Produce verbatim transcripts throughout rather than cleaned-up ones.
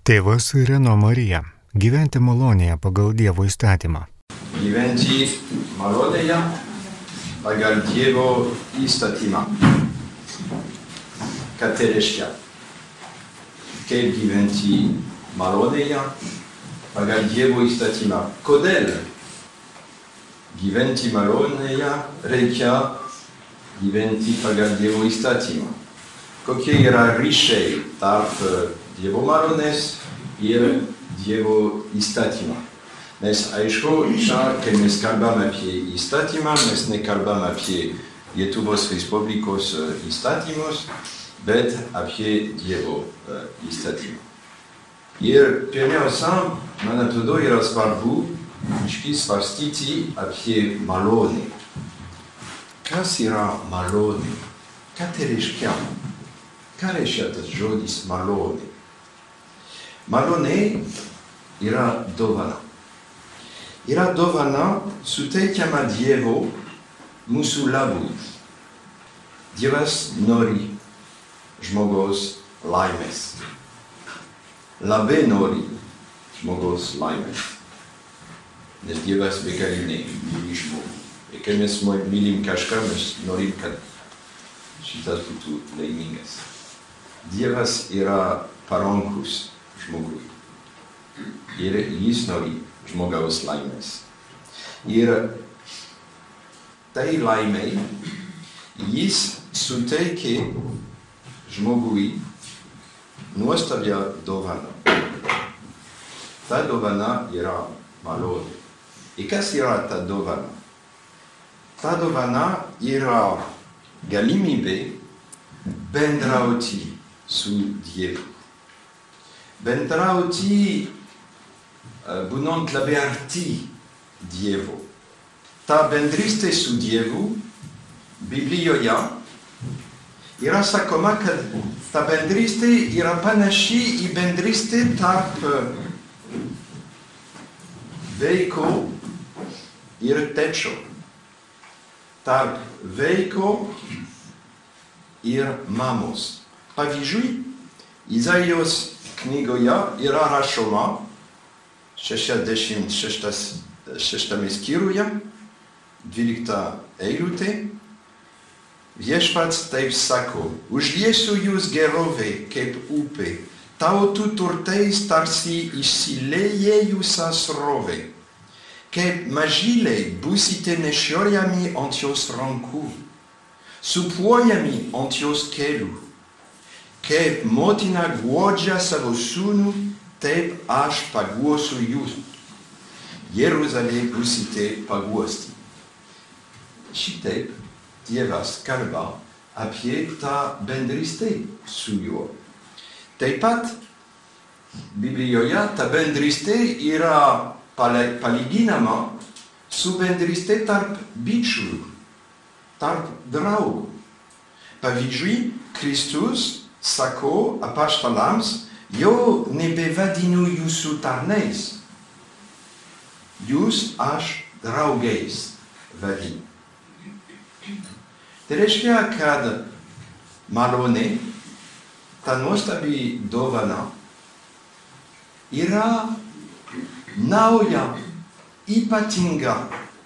Tėvas Reno Marija. Gyventi malonėje pagal Dievo įstatymą. Gyventi malonėje pagal Dievo įstatymą. Ką tai reiškia? Kaip gyventi malonėje pagal Dievo įstatymą? Kodėl gyventi malonėje reikia gyventi pagal Dievo įstatymą? Kokie yra ryšiai tarp Dievo malonės ir Dievo įstatymą? Nes aišku, čia, kai mes kalbam apie įstatymą, mes nekalbam apie Lietuvos Respublikos įstatymus, bet apie Dievo įstatymą. Ir pirmiausia, man atrodo, yra svarbu biškį svarstyti apie malonę. Kas yra malonė? Ką tai reiškia? Ką reiškia tas žodis malonė? Malonė yra dovana. Yra dovana suteikiama Dievo mūsų labui. Dievas nori žmogaus laimės. Labai nori žmogaus laimės. Nes Dievas begalinai myli žmogų. Ir kai mes mylim kažką, mes norim, kad šitas būtų laimingas. Dievas yra parankus žmogui. Ir jis nori žmogaus laimės. Ir tai laimei jis suteikė žmogui nuostabią dovaną. Ta dovana yra malonė. Ir kas yra ta dovana? Ta dovana yra galimybė bendrauti su Dievu. Bendrauti būnant labai arti Dievo. Ta bendrystė su Dievu Biblijoje yra sakoma, kad ta bendrystė yra panaši į bendrystę tarp vaiko ir tėčio. Tarp vaiko ir mamos. Pavyzdžiui, Izaijos knygoje yra rašoma šešiasdešimt šeštame skyriuje, dvylikta eilutė. Viešpats taip sako: užliesiu jūs gerovę kaip upė, tautų turtais tarsi išsiliejusią srovę. Kaip mažyliai būsite nešiojami ant jos rankų, sūpuojami ant jos kelių. Kaip motina guodžia savo sūnų, taip aš paguosiu jūs. Jeruzalė būsite paguosti. Šitaip Dievas kalba apie tą bendrystę su juo. Taip pat Biblijoje ta bendrystė yra palyginama su bendrystė tarp bičiulių, tarp draugų. Pavyzdžiui, Kristus sako apaštalams: jau nebevadinu jūsų tarnais, jūs aš draugais vadinu. Tai reiškia, kad malonė, ta nuostabi dovana, yra nauja, ypatinga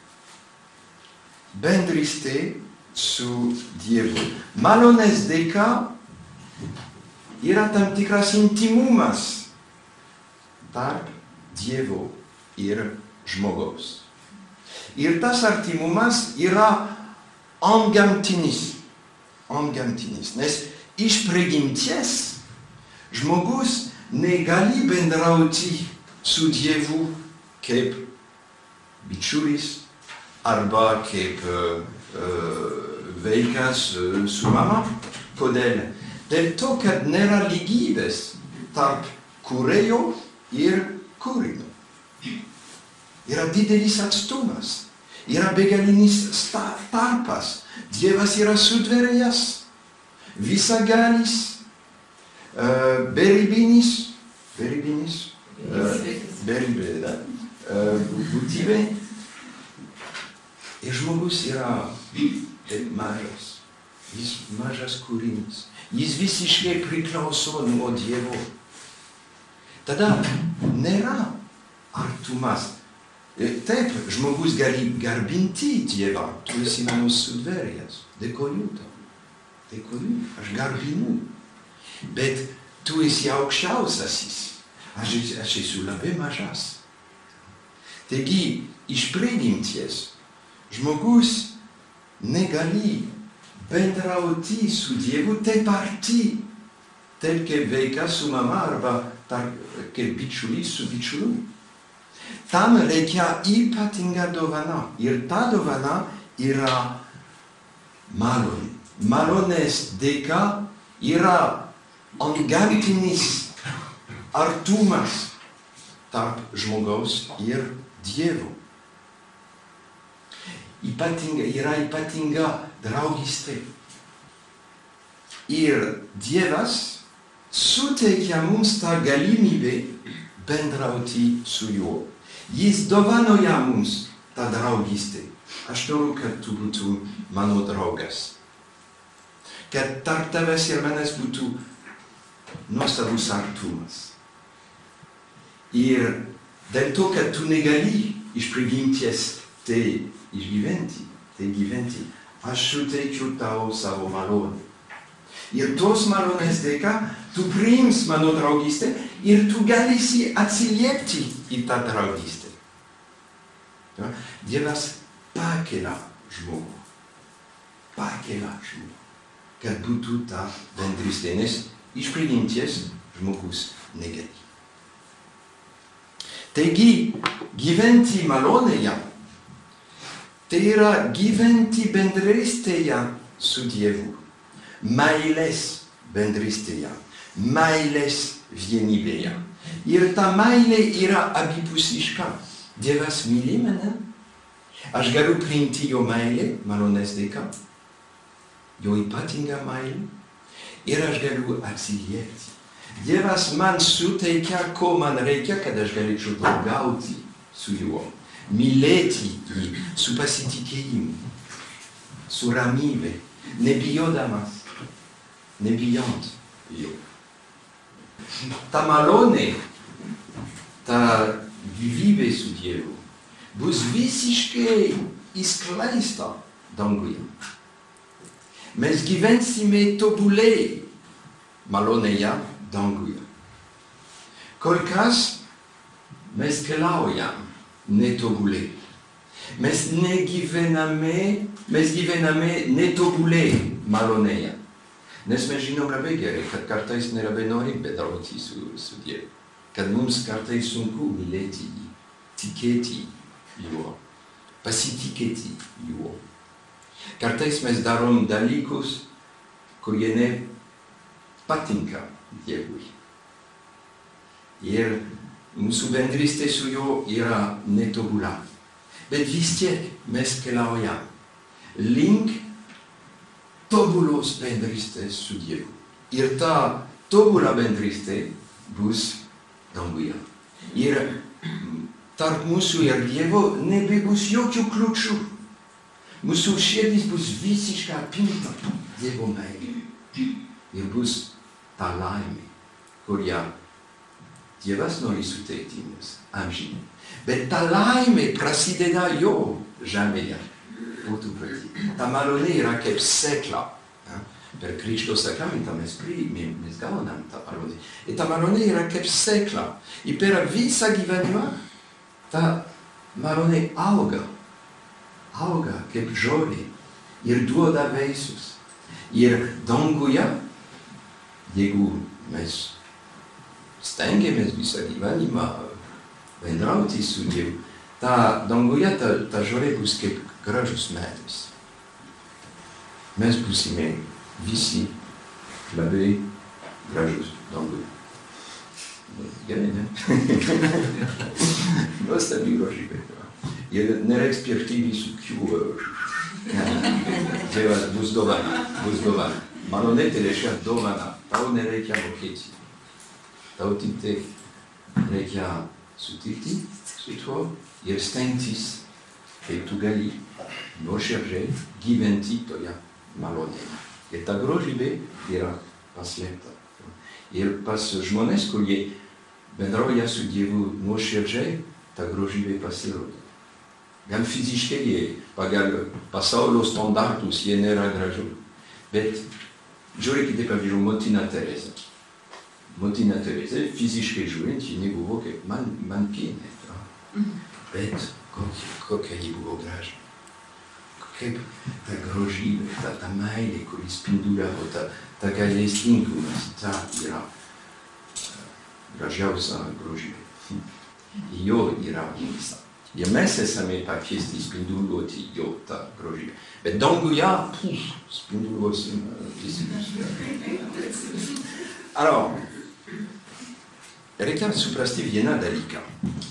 bendrystė su Dievu. Malonės dėka yra tam tikras intimumas tarp Dievo ir žmogaus. Ir tas artimumas yra antgamtinis. Antgamtinis. Nes iš prigimties žmogus negali bendrauti su Dievu kaip bičiulis arba kaip uh, uh, vaikas uh, su mama. Kodėl? Dėl to, kad nėra lygybės tarp kūrėjo ir kūrinio. Yra didelis atstumas, yra begalinis tarpas. Dievas yra sutvėrėjas, visagalis, uh, beribinis, beribinis, uh, beribė, uh, būtybė. Ir žmogus yra mažas, jis mažas kūrinys. Jis visiškai priklauso nuo Dievo. tada nėra artumas. Taip, žmogus gali garbinti Dievą, tu esi mano sudvėrėjas, dėkoju tau, dėkoju, aš garbinu, bet tu esi aukščiausiasis, aš, aš esu labai mažas. Taigi, iš prigimties, žmogus negali bendrauti su Dievu taip arti, taip kaip vaikas su mama arba kaip bičiulis su bičiuliu. Tam reikia ypatinga dovana. Ir ta dovana yra malonė. Malonės dėka yra antgamtinis artumas tarp žmogaus ir Dievo. Ypatinga, yra ypatinga draugystė. Ir Dievas suteikia mums tą galimybę bendrauti su juo. Jis dovanoja mums tą draugystę. Aš noriu, kad tu būtų mano draugas. Kad tarp tavęs ir manęs būtų nuostabus artumas. Ir dėl to, kad tu negali iš prigimties tai išgyventi, tai gyventi, aš suteikiu tau savo malonę. Ir tos malonės dėka tu priims mano draugystę ir tu galėsi atsiliepti į tą draugystę. Dievas pakelia žmogų. Pakelia žmogų. Kad būtų ta bendrystė, nes iš prigimties žmogus negali. Taigi, gyventi malonėje, tai yra gyventi bendrystėje su Dievu. Meilės bendrystėje, meilės vienybėje. Ir ta meilė yra abipusiška. Dievas myli mane. Aš galiu priimti jo meilę, malonės dėka, jo ypatingą meilę, ir aš galiu atsiliepti. Dievas man suteikia, ko man reikia, kad aš galėčiau draugauti su juo, mylėti jį, su pasitikėjimu, su ramybe, nebijodamas. Nebijant jo. Ta malonė, ta gyvybė su Dievu bus visiškai išskleista danguje. Mes gyvensime tobuliai malonėje danguje. Kol kas mes keliaujam netobuliai. Mes negyvename, mes gyvename netobuliai malonėje. Nes mes žinom labai gerai, kad kartais nelabai norim bendrauti su, su Dievu. Kad mums kartais sunku mylėti jį, tikėti juo, pasitikėti juo. Kartais mes darom dalykus, kurie nepatinka Dievui. Ir mūsų bendrystė su juo yra netobula. Bet vis tiek mes keliaujam link tobulos bendrystės su Dievu. Ir ta tobula bendrystė bus danguje. Ir tarp mūsų ir Dievo nebebus jokių kliūčių. Mūsų širdis bus visiškai apimta Dievo meilė. Ir bus ta laimė, kurią Dievas nori suteikti mums amžinai. Bet ta laimė prasideda jo žemėje. Ta malonė yra kaip sėkla. Per Kristaus sakramentą mes, mes gaunam tą malonę. Ir ta malonė yra kaip sėkla. Ir per visą gyvenimą ta malonė auga. Auga kaip žolė. Ir duoda vaisius. Ir danguje, jeigu mes stengiamės visą gyvenimą bendrauti su Dievu, ta danguje ta, ta žolė bus kaip gražus medis. Mes būsime visi labai gražus danguje. Gerai, ne? Nuostabi grožybė. Ir nereiks pirkti visokių. Dievas bus dovana, bus dovana. Malonė tai reiškia dovana. Tau nereikia mokėti. Tau tik tai reikia sutikti su tuo ir stengtis, kai tu gali nuoširdžiai gyventi toje malonėje. Ir ta grožybė yra paslėpta. Ir pas žmonės, kurie bendrauja su Dievu nuoširdžiai, ta grožybė pasirodo. Gal fiziškai jie, pagal pasaulio standartus, jie nėra gražu. Bet žiūrėkite, pavyzdžiui, motina Tereza. Motina Tereza, fiziškai žiūrint, ji nebuvo kaip man, man pienė. Bet kokia, kokia ji buvo graži. Kaip ta grožybė, ta, ta meilė, kuri spinduliavo, ta, ta gailestingumas, ta yra gražiausia grožybė. Jo yra visa. Ir mes esame pakviesti spinduliuoti jo tą grožybę. Bet danguje, puf, spinduliuosim visi. Alors, reikia suprasti vieną dalyką.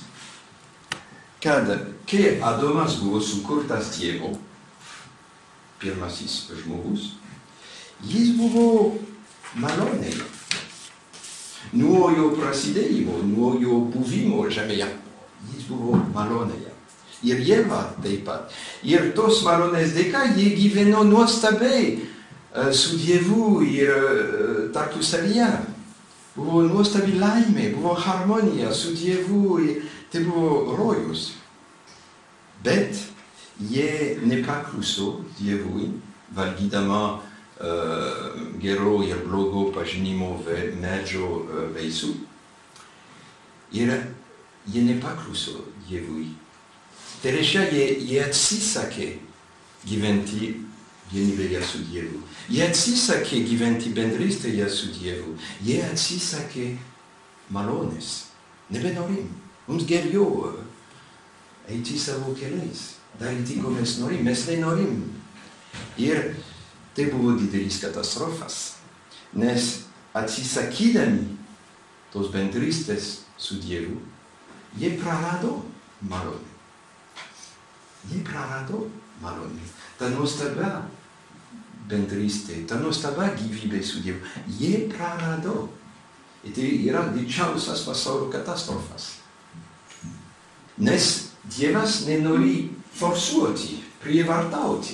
Kad kai Adomas buvo sukurtas Dievo, pirmasis žmogus, jis buvo malonėje. Nuo jo prasidėjimo, nuo jo buvimo žemėje, jis buvo malonėje. Ir Ieva taip pat. Ir tos malonės dėka jie gyveno nuostabiai uh, su Dievu ir uh, tarpusavyje. Buvo nuostabi laimė, buvo harmonija su Dievu ir tai buvo rojus. Bet jie nepakluso Dievui, valgydama uh, gero ir blogo pažinimo medžio uh, vaisių. Ir jie nepakluso Dievui. Tai reiškia, jie, jie atsisakė gyventi vienybėje su Dievu. Jie atsisakė gyventi bendrystėje su Dievu. Jie atsisakė malonės. Nebenorim. Mums geriau eiti savo keliais. Daryti, ko mes norim. Mes nenorim. Ir tai buvo didelis katastrofas. Nes atsisakydami tos bendrystės su Dievu, jie prarado malonę. Jie prarado malonę. Ta nuostaba bendrystė, ta nuostaba gyvybė su Dievu. Jie prarado. Ir tai yra didžiausias pasaulio katastrofas. Nes Dievas nenori forsuoti, prievartauti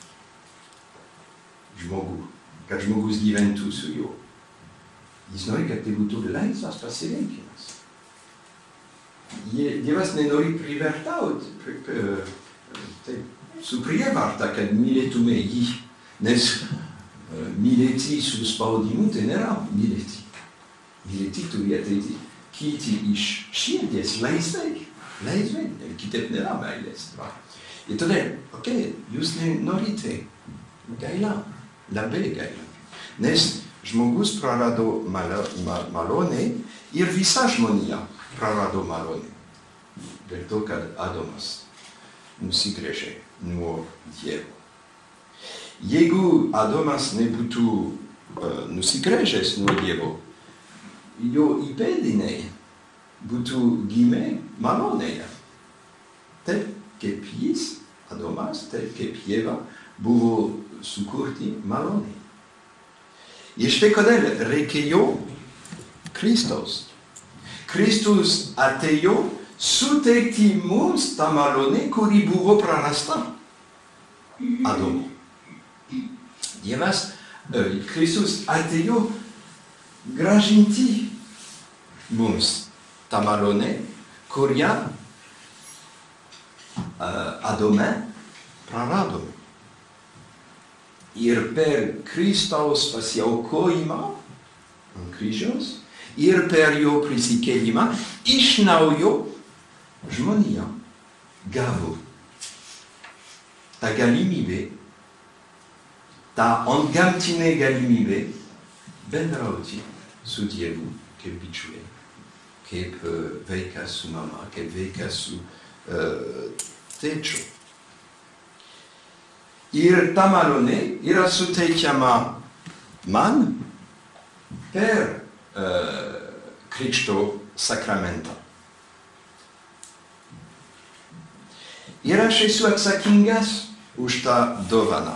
žmogų, kad žmogus gyventų su juo. Jis nori, kad tai būtų laisvas pasirinkimas. Dievas nenori privertauti, pri, tai, su prievarta, kad mylėtume jį, nes uh, mylėti su spaudimu tai nėra mylėti. Mylėti turi ateiti, kilti iš širdies laisvai, laisvai, kitaip nėra meilės. Ir todėl, okei, okay, jūs norite gaila, labai gaila, nes žmogus prarado malo, mal, malonę ir visa žmonija prarado malonę. Dėl to, kad Adomas nusigręžė nuo Dievo. Jeigu Adomas nebūtų uh, nusigręžęs nuo Dievo, jo įpėdiniai būtų gimę malonėje. Taip kaip jis, Adomas, taip kaip Ieva, buvo sukurti malonėje. Ir štai kodėl reikėjo Kristaus. Kristus atėjo suteikti mums tą malonę, kuri buvo prarasta Adomui. Dievas, uh, Kristus atėjo grąžinti mums tą malonę, kurią uh, Adome praradome. Ir per Kristaus pasiaukojimą ant kryžiaus ir per jo prisikėlimą iš naujo žmonija gavo tą galimybę, tą antgamtinę galimybę bendrauti su Dievu kaip bičiuliai, kaip uh, vaikas su mama, kaip vaikas su uh, tėčiu. Ir ta malonė yra suteikiama man per uh, Krikšto sakramentą. Ir aš esu atsakingas už tą dovaną.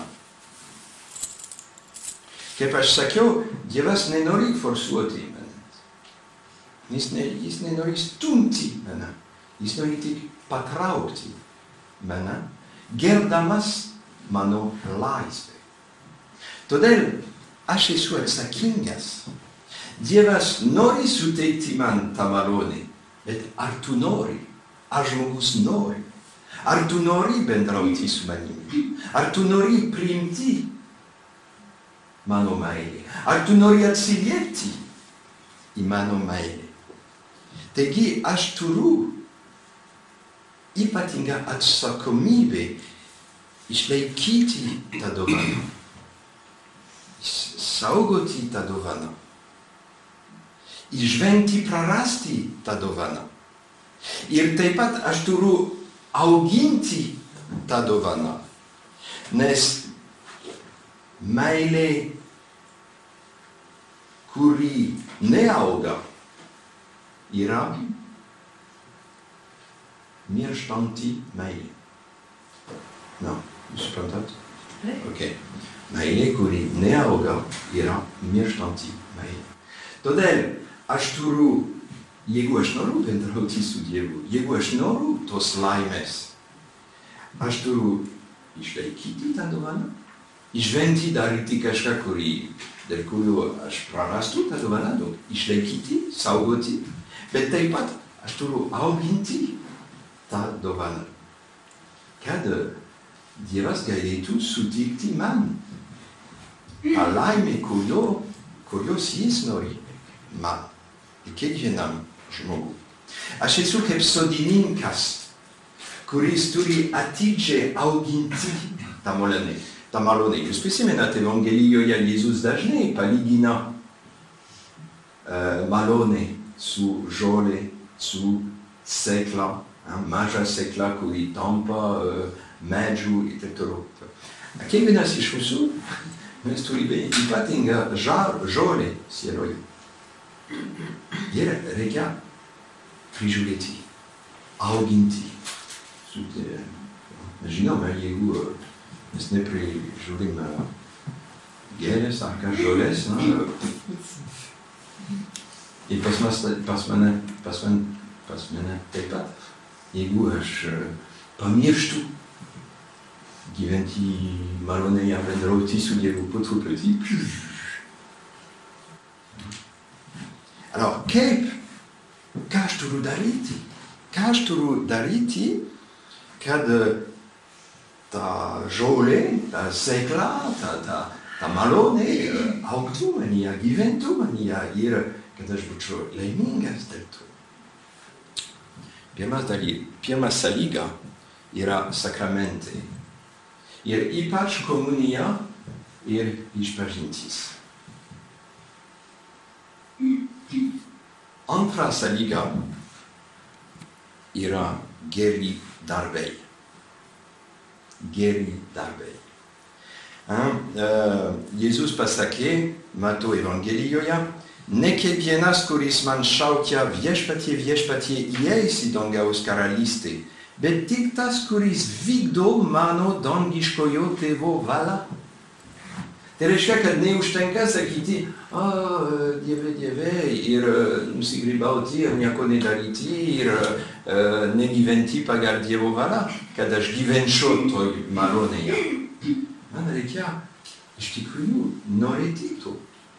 Kaip aš sakiau, Dievas nenori forsuoti mane. Jis, ne, jis nenori stumti mane. Jis nori tik patraukti mane, gerdamas mano laisvę. Todėl aš esu atsakingas, Dievas nori suteikti man tą malonę, bet ar tu nori? Ar žmogus nori? Ar tu nori bendrauti su manimi? Ar tu nori priimti mano meilę? Ar tu nori atsiliepti į mano meilę? Taigi aš turiu ypatingą atsakomybę išlaikyti tą dovaną, saugoti tą dovaną, išvengti prarasti tą dovaną. Ir taip pat aš turiu auginti tą dovaną, nes meilė, kuri neauga, yra mirštanti meilė. No, jūs suprantat? Ok. Meilė, kuri neauga, yra mirštanti meilė. Todėl aš turiu, jeigu aš noriu bendrauti su Dievu, jeigu aš noriu tos laimės, aš turiu išlaikyti tą dovaną, išvengti daryti kažką, kurį, dėl kurio aš prarastu tą dovaną, išlaikyti, saugoti, bet taip pat aš turiu auginti tą dovaną, kad Dievas galėtų suteikti man tą laimę, kurio, kurios jis nori man ir kiekvienam žmogui. Aš esu kaip sodininkas, kuris turi atidžiai auginti tą malonę. tą malonę. Jūs prisimenate, Evangelijoje Jėzus dažnai palygina uh, malonę su žolė, su sėkla, maža sėkla, kuri tampa uh, medžių ir taip toliau. Kiekvienas iš mūsų, mes turime ypatingą žolę sieloje. Ir reikia prižiūrėti, auginti. Žinoma, jeigu mes neprižiūrime gėlės ar ką žolės, ir pas, mas, pas, mane, pas, man, pas mane taip pat, jeigu aš pamirštu gyventi malonėje, bendrauti su Dievu po truputį. Alors, kaip, ką aš turiu daryti? Ką aš turiu daryti, kad ta žolė, ta sėkla, ta, ta, ta malonė augtų manyje, gyventų manyje ir kad aš būčiau laimingas dėl to. Pirmas dalykas, pirma sąlyga yra sakramentai. Ir ypač komunija ir išpažintis. Antra sąlyga yra geri darbai. Geri darbai. Hein? Uh, Jėzus pasakė, Mato Evangelijoje, ne kiekvienas, kuris man šaukia viešpatie, viešpatie, įeis į dangaus karalystę, bet tik tas, kuris vykdo mano dangiškojo tėvo valią. Tai reiškia, kad neužtenka sakyti, o, Dieve, Dieve, ir nusigrybauti, ir nieko nedaryti, ir uh, negyventi pagal Dievo valią, kad aš gyvenčiau toj malonėje. Man reikia iš tikrųjų norėti to.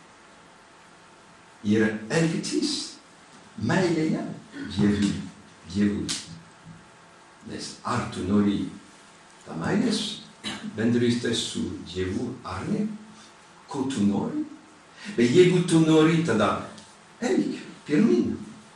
Ir elgtis meilėje Dievui. Dievui. Nes ar tu nori tą meilės bendrystę su Dievu, ar ne? Ko tu nori? Bet jeigu tu nori, tada eik pirmin.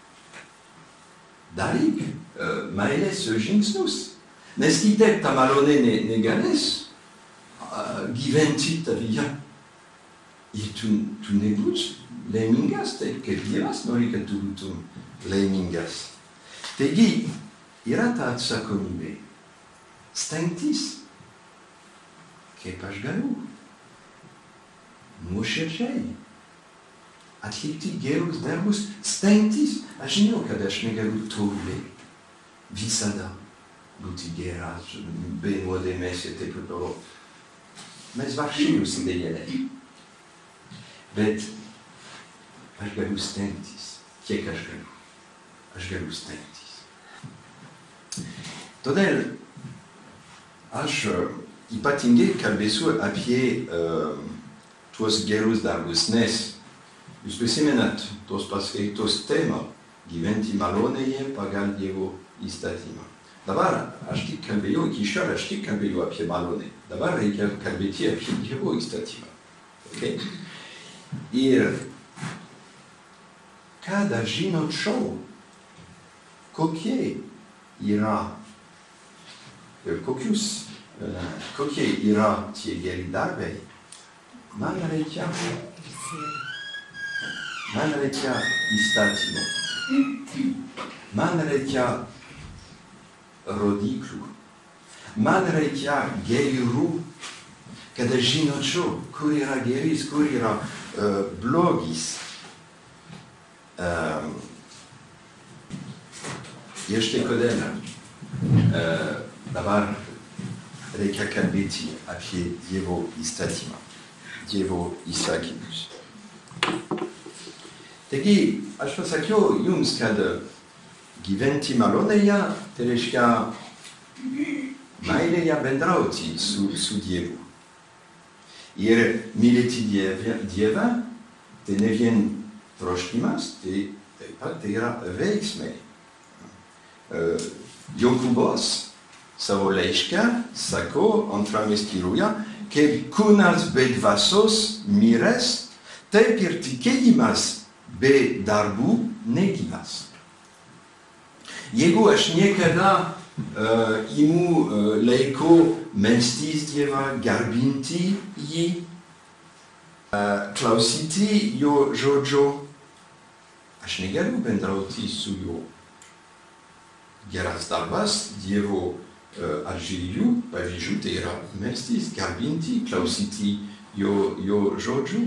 Daryk uh, meilės žingsnius. Nes kitaip ta malonė ne, negalės uh, gyventi tavyje. Ir tu, tu nebūsi laimingas, taip kaip Dievas nori, kad tu būtum laimingas. Taigi, yra ta atsakomybė. Stengtis, kaip aš galiu. Nuoširdžiai. Atlikti gerus darbus, stengtis. Aš žinau, kad aš negaliu tobulai. Visada būti geras, be nuodėmės ir taip toliau. Mes vargšai nusidėjėliai. Bet aš galiu stengtis. Kiek aš galiu? Aš galiu stengtis. Todėl aš ypatingai kalbėsiu apie uh, tuos gerus darbus, nes Jūs prisimenat tos paskaitos temą gyventi malonėje pagal Dievo įstatymą. Dabar aš tik kalbėjau, iki šiol aš tik kalbėjau apie malonę. Dabar reikia kalbėti apie Dievo įstatymą. Okay? Ir kad aš žinočiau, kokie yra ir kokius, kokie yra tie geri darbai, man reikia, man reikia įstatymų. Man reikia rodiklių. Man reikia gerų, kad aš žinočiau, kur yra geris, kur yra uh, blogis. Uh, ir štai kodėl uh, dabar reikia kalbėti apie Dievo įstatymą, Dievo įsakymus. Taigi, aš pasakiau jums, kad gyventi malonėje, tai reiškia meilėje bendrauti su, su Dievu. Ir mylėti Dievą, tai ne vien troškimas, tai taip pat tai yra veiksmai. Uh, Jokūbas savo laiške sako antrame skyriuje, kaip kūnas be dvasios miręs, taip ir tikėjimas be darbų negyvas. Jeigu aš niekada uh, imu uh, laiko melstis Dievą, garbinti jį, uh, klausyti jo žodžio, aš negaliu bendrauti su juo. Geras darbas Dievo uh, atžvilgiu, pavyzdžiui, tai yra melstis, garbinti, klausyti jo, jo žodžių.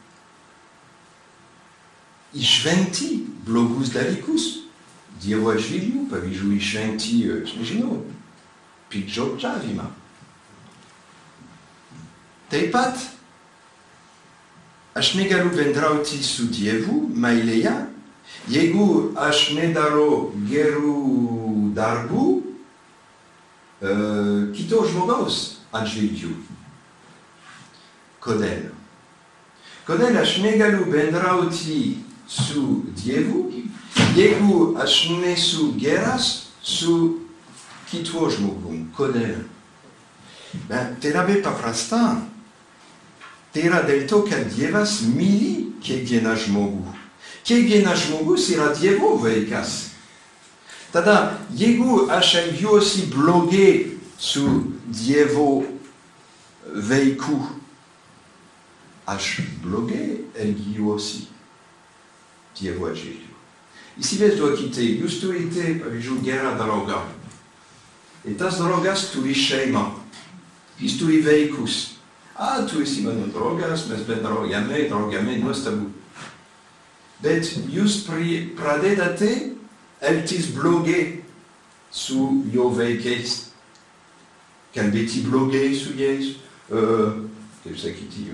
Išvengti blogus dalykus Dievo atžvilgiu, pavyzdžiui, išvengti, nežinau, piktžodžiavimą. Taip pat, aš negaliu bendrauti su Dievu meilėje, jeigu aš nedarau gerų darbų uh, kito žmogaus atžvilgiu. Kodėl? Kodėl aš negaliu bendrauti su Dievu, jeigu aš nesu geras su kitu žmogum. Kodėl? Ben, tai labai paprasta. Tai yra dėl to, kad Dievas myli kiekvieną žmogų. Kiekvienas žmogus yra Dievo vaikas. Tada, jeigu aš elgiuosi blogai su Dievo vaiku, aš blogai elgiuosi Dievo atžvilgiu. Įsivaizduokite, jūs turite, pavyzdžiui, gerą draugą. Ir tas draugas turi šeimą. Jis turi vaikus. A, tu esi mano draugas, mes bendraujame, draugame, nuostabu. Bet jūs pradedate elgtis blogai su jo vaikais. Kalbėti blogai su jais. Uh, kaip sakyti,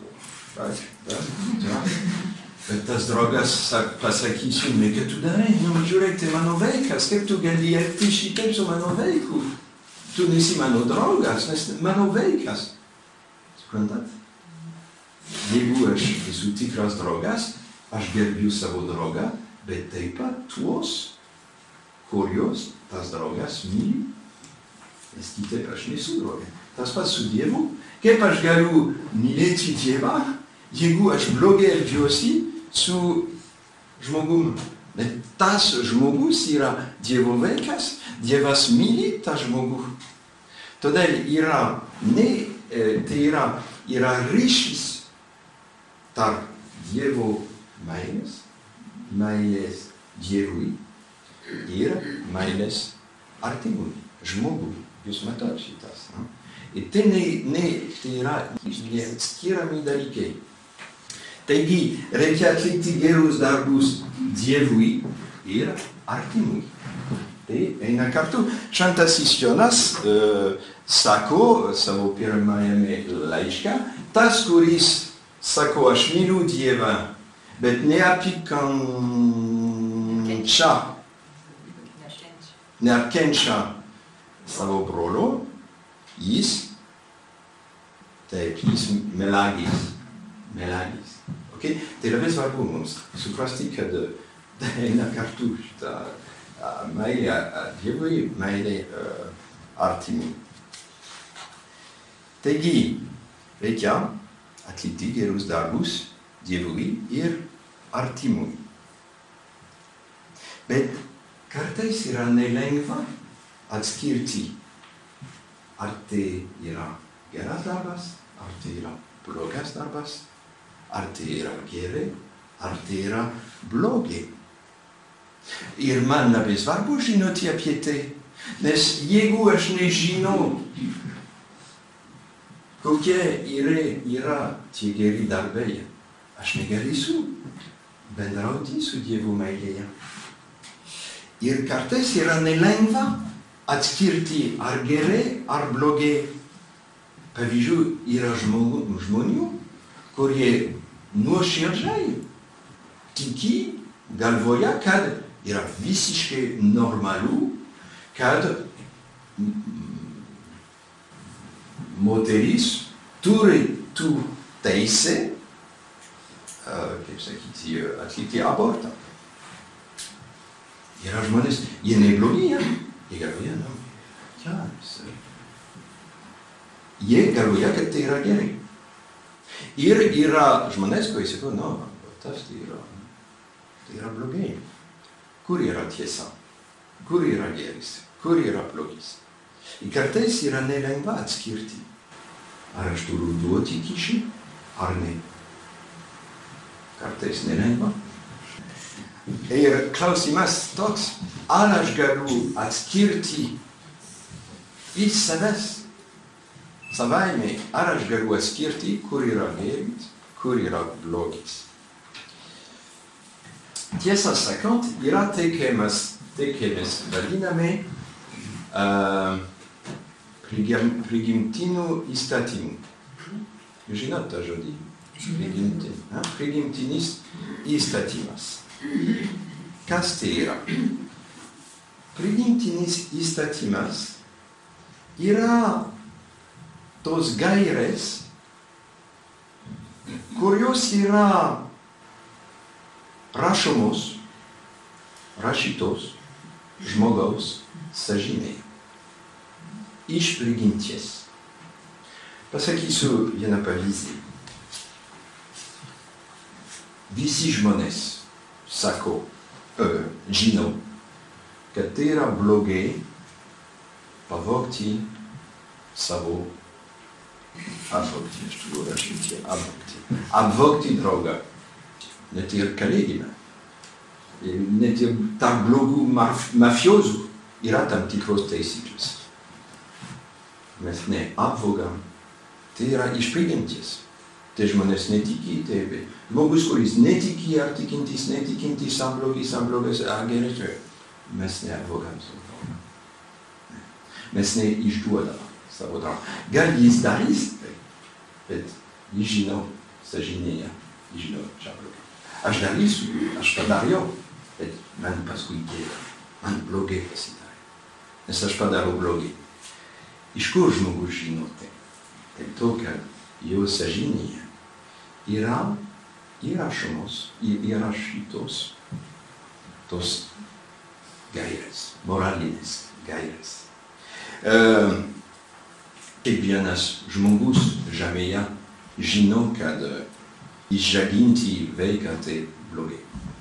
bet tas draugas pasakysiu, ne, kad tu darai, nu, žiūrėk, tai mano vaikas, kaip tu gali elgti šitaip su mano vaiku? Tu nesi mano draugas, nes mano vaikas. Suprantat? Jeigu aš esu tikras draugas, aš gerbiu savo draugą, bet taip pat tuos, kurios tas draugas myli, nes kitaip aš nesu draugas. Tas pats su Dievu, kaip aš galiu mylėti Dievą, jeigu aš blogai elgiuosi su žmogum. Bet tas žmogus yra Dievo vaikas, Dievas myli tą žmogų. Todėl yra, ne, tai yra, yra ryšys tarp Dievo meilės, meilės Dievui ir meilės artimui, žmogui. Jūs matot šitas. Ne? Ir tai, ne, ne, tai yra neatskiriami dalykai. Taigi, reikia atlikti gerus darbus Dievui ir artimui. Tai eina kartu. Šventasis Jonas uh, sako savo pirmajame laiške, tas, kuris sako, aš myliu Dievą, bet neapykančia, neapkenčia savo brolio, jis, taip, jis melagis, melagis. Okay? Tai labai svarbu mums suprasti, kad eina kartu šitą meilę Dievui, meilę artimui. Taigi, reikia atlikti gerus darbus Dievui ir artimui. Bet kartais yra nelengva atskirti, ar tai yra geras darbas, ar tai yra blogas darbas, ar tai yra gerai, ar tai yra blogai. Ir man labai svarbu žinoti apie tai, nes jeigu aš nežinau, kokie yra, yra tie geri darbai, aš negalėsiu bendrauti su Dievu meilėje. Ir kartais yra nelengva atskirti ar gerai, ar blogai. Pavyzdžiui, yra žmonių, kurie nuoširdžiai tiki galvoje, kad yra visiškai normalu, kad moteris turi tų teisę, kaip sakyti, atlikti abortą. Yra žmonės, jie neblogi, jie galvoja, na, geras. Jie galvoja, kad tai yra gerai. Ir yra žmonės, kurie sako, na, tas tai yra, tai yra blogai. Kur yra tiesa? Kur yra geris? Kur yra blogis? Ir kartais yra nelengva atskirti. Ar aš turiu duoti kyšį, ar ne? Kartais nelengva. Ir klausimas toks, ar aš galiu atskirti iš savęs, savaime, ar aš galiu atskirti, kur yra geris, kur yra blogis. Tiesą sakant, yra tai, kai mes, tai, kai mes vadiname uh, prigim, prigimtinių įstatymų. Žinot tą žodį? Prigimtin, prigimtinis įstatymas. Kas tai yra? Prigimtinis įstatymas yra tos gairės, kurios yra rašomos, rašytos žmogaus sąžinėje. Iš prigimties. Pasakysiu vieną pavyzdį. Visi žmonės sako, uh, žinau, kad tai yra blogai pavogti savo apvogti, aš turiu rašyti, apvogti. Apvogti draugą. Net ir kalėjime. Net ir tarp blogų mafiozų yra tam tikros taisyklės. Mes neapvogam. Tai yra iš prigimties. Tai žmonės netiki, tai žmogus, kuris netiki, ar tikintis, netikintis, ar blogis, ar blogas, ar geras, mes neapvogam savo draugą. Mes neišduodam savo draugą. Gal jis darys, bet jis žinau sąžinėje, jis žinau čia blogai. Aš darysiu, aš padariau, bet man paskui gėda, man blogai pasidarė. Nes aš padarau blogai. Iš kur žmogus žino tai? Tai to, kad jo sąžinėje yra įrašomos, įrašytos tos gairės, moralinės gairės. E, kiekvienas žmogus žemėje žino, kad išžaginti vaiką tai blogai.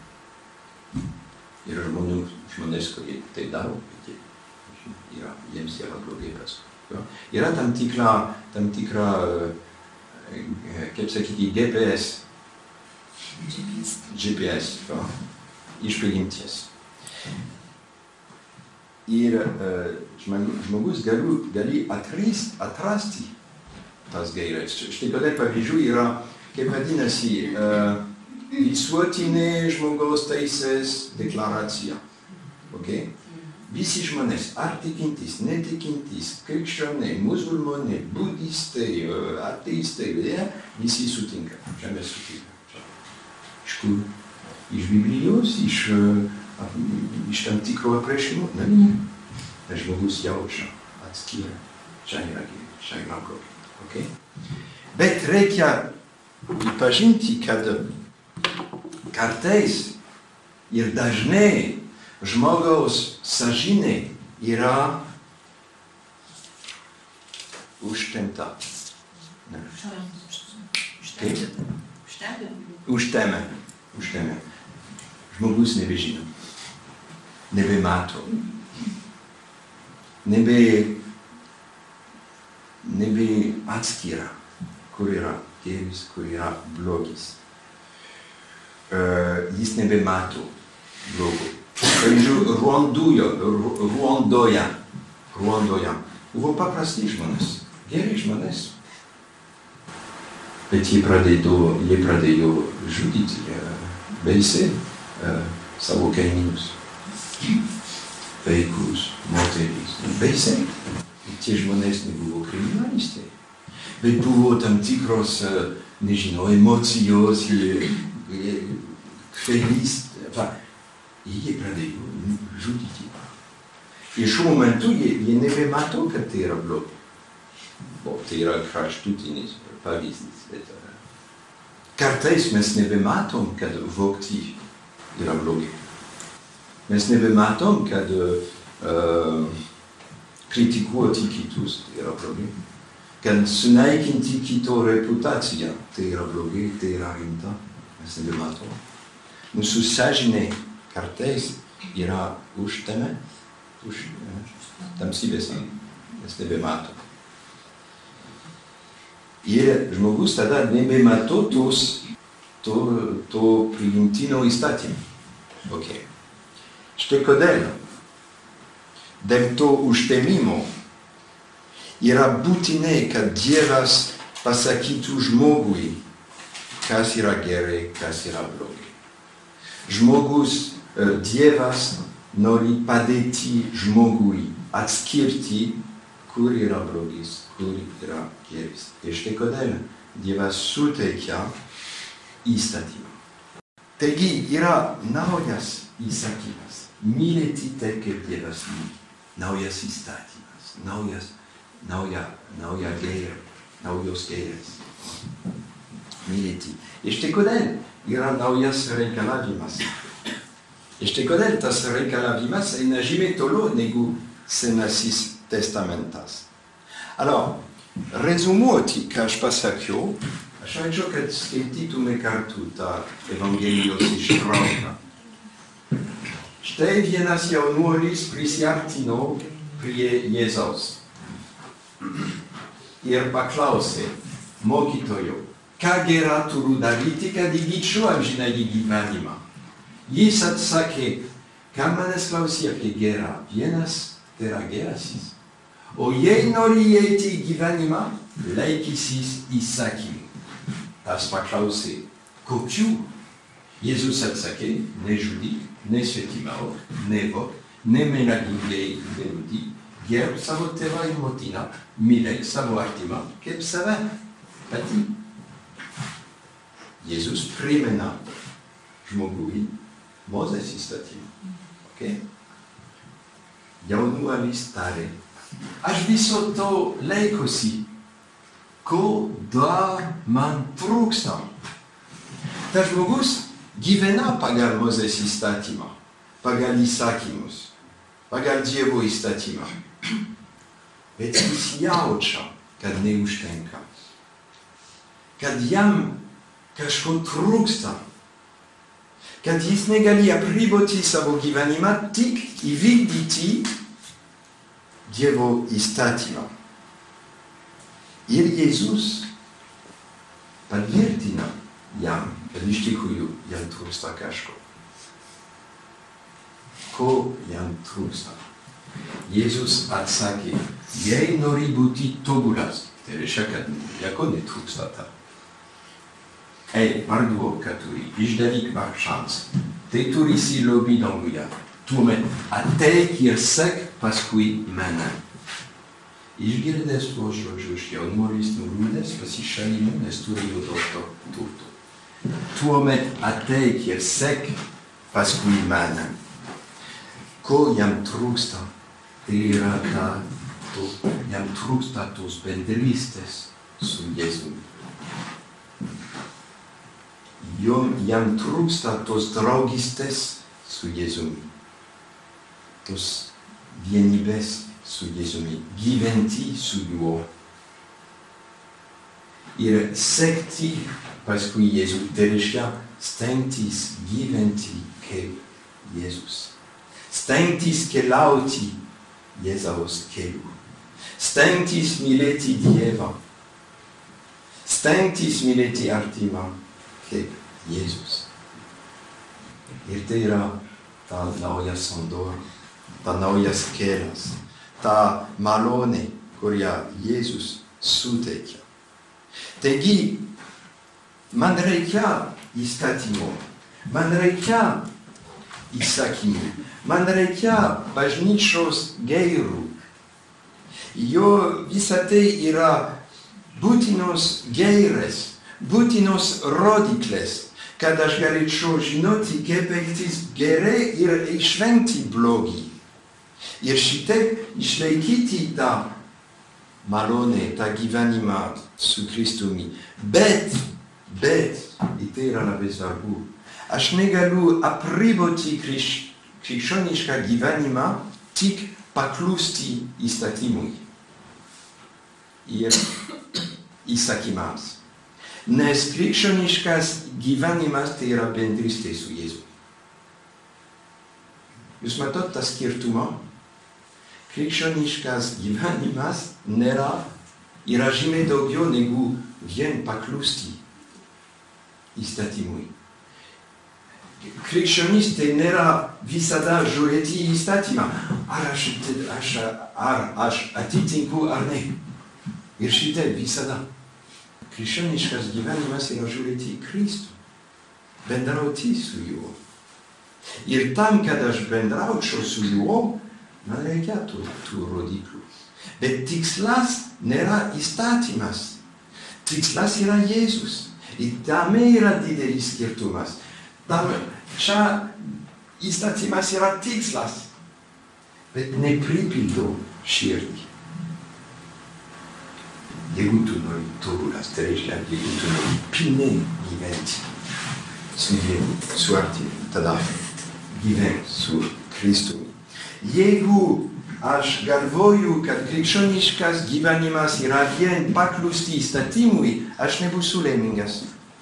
Yra žmonių, žmonės, kurie tai daro, bet yra, jiems yra blogai paskui. Yra tam tikra, tam tikra, kaip sakyti, G P S. G P S, iš prigimties. Ir žmogus gali, gali atrasti, atrasti tas gaires. Štai kodėl pavyzdžiui yra, kaip vadinasi, visuotinė žmogaus teisės deklaracija. Okay? Visi žmonės, ar tikintys, netikintys, krikščioniai, musulmonai, budistai, ateistai, visi sutinka. Čia mes sutinka. Iš kur? Iš Biblijos, iš, iš tam tikro aprašymo? Ne, ne. Tai žmogus jaučia, atskiria. Čia yra geri, čia yra blogai. Okay? Bet reikia pažinti, kad kartais ir dažnai žmogaus sąžinė yra užtempta. Ne. Kaip? Užtemė. Užtemė. Žmogus nebežino. Nebemato. Nebe, nebe atskira, kur yra gėris, kur yra blogis. Uh, jis nebemato blogo. Pavyzdžiui, Ruandoje, Ruandoje, Ruandoje buvo paprasti žmonės, geri žmonės. Bet jie pradėjo, jie pradėjo žudyti uh, baisiai uh, savo kaimynus. Vaikus, moteris, baisiai. Tie žmonės nebuvo kriminalistai. Bet buvo tam tikros, uh, nežinau, emocijos, kvailys, enfin, jie pradėjo žudyti. Ir šiuo momentu jie, jie nebemato, kad tai yra blogai. Bo, tai yra kraštutinis pavyzdys, bet uh, kartais mes nebematom, kad vogti yra blogai. Mes nebematom, kad uh, kritikuoti kitus tai yra blogai. Kad sunaikinti kito reputaciją tai yra blogai, tai yra rimta. Mes nebematom. Mūsų sąžinė kartais yra užteme, už tamsybėse, mes nebematom. Ir žmogus tada nebemato tos, to, to priimtino įstatymą. Okay. Štai kodėl? Dėl to užtemimo yra būtinai, kad Dievas pasakytų žmogui, kas yra gerai, kas yra blogai. Žmogus, Dievas nori padėti žmogui atskirti, kur yra blogis, kur yra geris. Ir štai kodėl Dievas suteikia įstatymą. Taigi yra naujas įsakymas. Mylėti taip, kaip Dievas myli. Naujas įstatymas. Naujas, nauja, nauja gėrė, naujos gėrės. Mylėti. Ir štai kodėl yra naujas reikalavimas. Ir štai kodėl tas reikalavimas eina žymiai toliau negu Senasis testamentas. Alors, rezumuoti, ką aš pasakiau, aš norėčiau, kad skaitytume kartu tą Evangelijos ištrauką. Štai vienas jaunuolis prisiartino prie Jėzaus ir paklausė, mokytojo, ką gera turiu daryti, kad įgyčiau amžinąjį gyvenimą. Jis atsakė, ką manęs klausė apie gerą, vienas tai yra gerasis. O jei nori įeiti į gyvenimą, laikysis įsakymų. Tas paklausė, kokių? Jėzus atsakė, nežudyk, nesvetimauk, nevok, nemelagink, neliudyk, gerb savo tėvą ir motiną, mylėk savo artimą, kaip save patį. Jėzus primena žmogui Mozės įstatymą. Okay? Jaunuolis tarė, aš viso to laikosi, ko dar man trūksta. Tas žmogus gyvena pagal Mozės įstatymą, pagal įsakymus, pagal Dievo įstatymą. Bet jis jaučia, kad neužtenka. Kad jam kažko trūksta. Kad jis negali apriboti savo gyvenimą, tik įvykdyti Dievo įstatymą. Ir Jėzus patvirtina jam, kad iš tikrųjų jam trūksta kažko. Ko jam trūksta? Jėzus atsakė, jei nori būti tobulas, tai reiškia, kad nieko netrūksta tau. Ei, parduok, ką turi, išdalyk vargšams. Tai turėsi lobį danguje. Tuomet ateik ir sek paskui mane. Išgirdęs tuos žodžius, jaunuolis nuliūdęs pasišalino, nes turėjo daug turtų. Tuomet ateik ir sek paskui mane. Ko jam trūksta, tai yra ta, to, jam trūksta tos bendrystės su Jėzumi. jom, jam trūksta tos draugystės su Jėzumi, tos vienybės su Jėzumi, gyventi su juo ir sekti paskui Jėzų, tai reiškia stengtis gyventi kaip Jėzus, stengtis keliauti Jėzaus keliu, stengtis mylėti Dievą, stengtis mylėti artimą kaip Jėzus. Ir tai yra ta nauja sandora, ta naujas kelias, ta malonė, kurią Jėzus suteikia. Taigi, man reikia įstatymo, man reikia įsakymų, man reikia bažnyčios gairių. Jo visa tai yra būtinos gairės, būtinos rodiklės, kad aš galėčiau žinoti, kaip elgtis gerai ir išvengti blogį. Ir šitaip išlaikyti tą malonę, tą gyvenimą su Kristumi. Bet, bet, ir tai yra labai svarbu, aš negaliu apriboti krikščionišką gyvenimą tik paklusti įstatymui ir įsakymams. Nes krikščioniškas gyvenimas tai yra bendrystė su Jėzumi. Jūs matot tą skirtumą? Krikščioniškas gyvenimas nėra, yra žymiai daugiau negu vien paklusti įstatymui. Krikščionystė nėra visada žiūrėti į įstatymą. Ar aš, aš, ar aš atitinku ar ne. Ir šitai visada. Krikščioniškas gyvenimas yra žiūrėti į Kristų, bendrauti su juo. Ir tam, kad aš bendraučiau su juo, man reikia tų, tų rodiklių. Bet tikslas nėra įstatymas. Tikslas yra Jėzus. Ir tame yra didelis skirtumas. Tam čia įstatymas yra tikslas, bet nepripildo širdį. Jeigu tu nori tobulas, tai reiškia, jeigu tu nori pilnai gyventi su Dievu, su artimu, tada gyventi su Kristumi. Jeigu aš galvoju, kad krikščioniškas gyvenimas yra vien paklusti įstatymui, aš nebūsiu laimingas.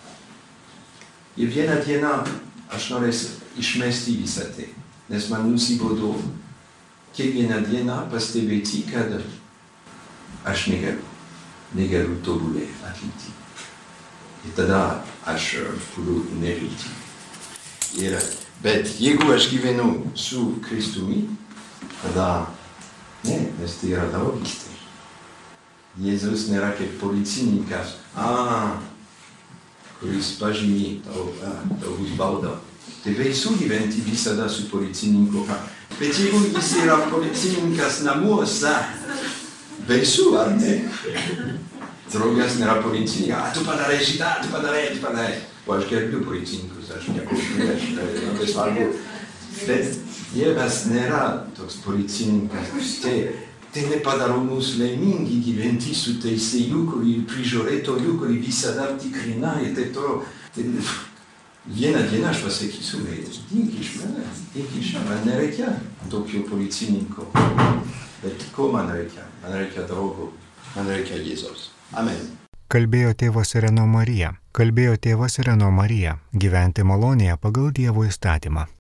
Ir vieną dieną aš norėsiu išmesti visą tai, nes man nusibodo kiekvieną dieną pastebėti, kad aš negaliu, negaliu tobulai atlikti. Ir tada aš turiu nevilti. Ir, bet jeigu aš gyvenu su Kristumi, tada ne, nes tai yra draugystė. Jėzus nėra kaip policininkas, a, kuris pažymė tau, tau bus bauda. Tai baisu gyventi visada su policininku. Bet jeigu jis yra policininkas namuose, baisu, ar ne? Draugas nėra policininkas, a, tu padarai šitą, tu padarai, tu padarai. O aš gerbiu policininkus, aš nieko prieš, tai labai svarbu. Bet Dievas nėra toks policininkas. Tai, tai nepadaro mus laimingi gyventi su teisėju, kurį prižiūrėtoju, kurį visada tikrina ir taip toliau. Tai vieną dieną aš pasakysiu, dink iš mane, dink iš mane. Man nereikia tokio policininko. Bet ko man reikia? Man reikia draugo, man reikia Jėzaus. Amen. Kalbėjo tėvas Ireno Marija. Kalbėjo tėvas Ireno Marija. Gyventi malonėje pagal Dievo įstatymą.